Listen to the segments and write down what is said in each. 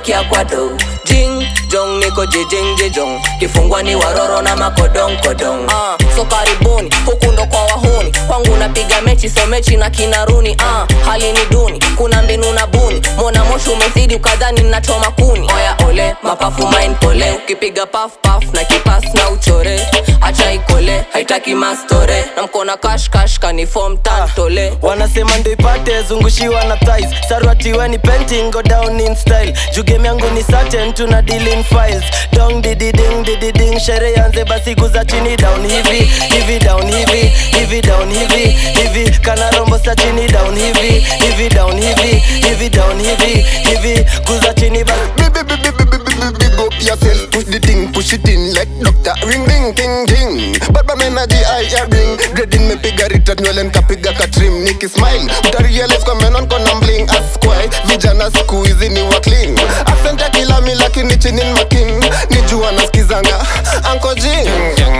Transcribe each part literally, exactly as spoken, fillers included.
nanukia kwa do. Jing jong niko jijing jijong, kifungwa ni waroro na makodong kodong. uh, So karibuni, huku ndo kwa wahuni, kwangu napiga mechi so mechi na kinaruni. uh, Hali ni duni, kuna mbinu na buni, mona moshi umezidi ukadhani nachoma kuni. Oya ole, mapafu main pole, ukipiga puff puff na kipas na uchore. Acha ikole, haitaki mastore, na mkona cash cash kanifom tantole. Wanasema ndo ipate zungushiwa na thighs, sarwati weni painting go down in style. Jugeme yangu ni certain tuna deal in files. Dong didi ding didi ding, shere yanze basi kuza chini down hivi hivi down hivi hivi down hivi hivi kana rombo sa chini down hivi hivi down hivi hivi down hivi hivi kuza chini basi. Big up yourself, push the thing, push it in like doctor. Ring ring ting ting, baba menaji I bring. Dreading me piga rita nywele nkapiga katrim. Niki smile, utarealize kwa menon kona mbling. Ask why, vijana siku hizi ni wa clean. Accent ya kila mi lakini chini ni making. Nijua nasikizanga, Uncle Jing.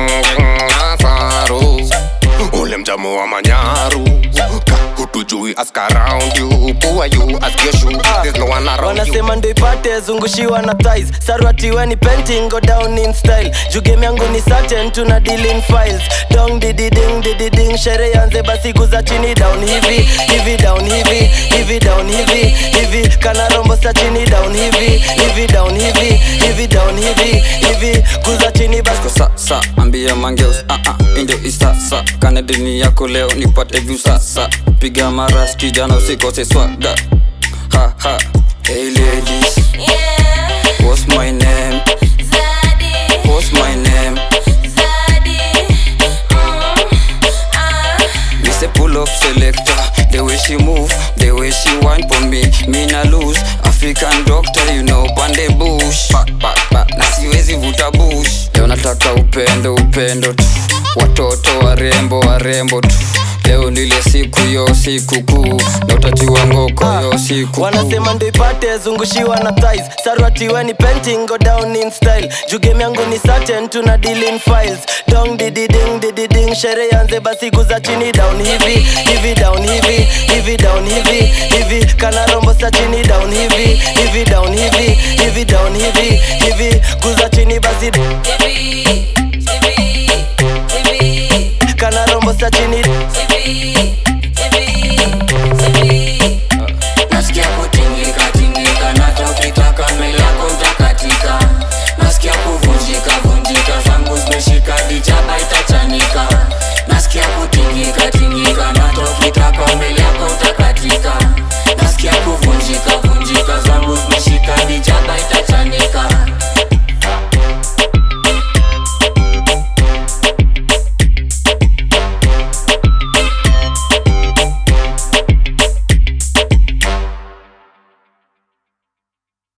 Asaru, ule mjamu wa manyaru. Hutujui ask around you, who are you, ask your shoe, there's no one around you. Wanasema ndo ipate zungushiwa na thighs, sarwati weni painting go down in style. Jugeme yangu ni certain tuna deal in files. Dong didi ding didi ding, shere yanze basi kuza chini down hivi hivi down hivi hivi down hivi hivi kana rombo sa chini down hivi hivi down hivi hivi down hivi hivi kuza chini basi. Sa sa ambia mangeus ah ah indio isa sa kana dini yako leo nipate view sasa. Piga maras kijana usikose swaga. Ha ha. Hey ladies, Yeah. what's my name? Zaddy. What's my name? Zaddy. Mm. Ah. We say pull up selector. The way she move, the way she whine for me, me na lose. African doctor, you know, pande bush. Back back back, na siwezi vuta bush. Leo nataka upendo upendo tu, watoto warembo warembo tu. Leo nile siku yo siku kuu, na utajua ngoko yo siku kuu. Wanasema ndo ipate zungushiwa na thighs, sarwati weni painting go down in style. Jugeme yangu ni certain tuna deal in files. Dong didi ding didi ding, shere yanze basi kuza chini down hivi hivi down hivi hivi down hivi hivi kana rombo sa chini down hivi hivi down hivi hivi down hivi hivi kuza chini basi.